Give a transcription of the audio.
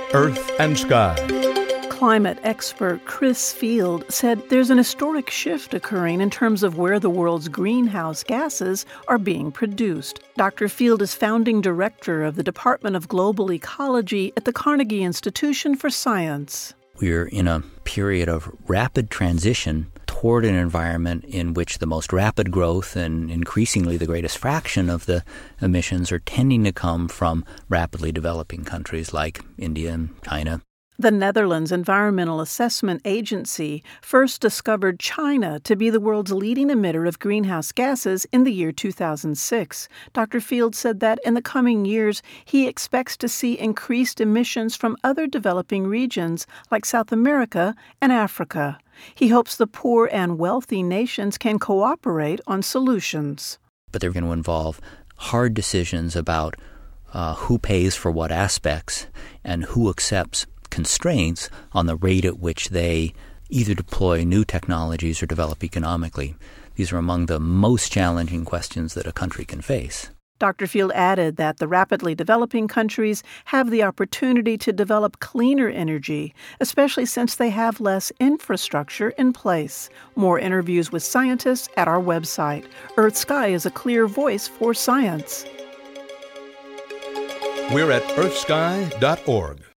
Earth and Sky. Climate expert Chris Field said there's an historic shift occurring in terms of where the world's greenhouse gases are being produced. Dr. Field is founding director of the Department of Global Ecology at the Carnegie Institution for Science. We're in a period of rapid transition toward an environment in which the most rapid growth and increasingly the greatest fraction of the emissions are tending to come from rapidly developing countries like India and China. The Netherlands Environmental Assessment Agency first discovered China to be the world's leading emitter of greenhouse gases in the year 2006. Dr. Field said that in the coming years, he expects to see increased emissions from other developing regions like South America and Africa. He hopes the poor and wealthy nations can cooperate on solutions. But they're going to involve hard decisions about who pays for what aspects and who accepts constraints on the rate at which they either deploy new technologies or develop economically. These are among the most challenging questions that a country can face. Dr. Field added that the rapidly developing countries have the opportunity to develop cleaner energy, especially since they have less infrastructure in place. More interviews with scientists at our website. Earth Sky is a clear voice for science. We're at earthsky.org.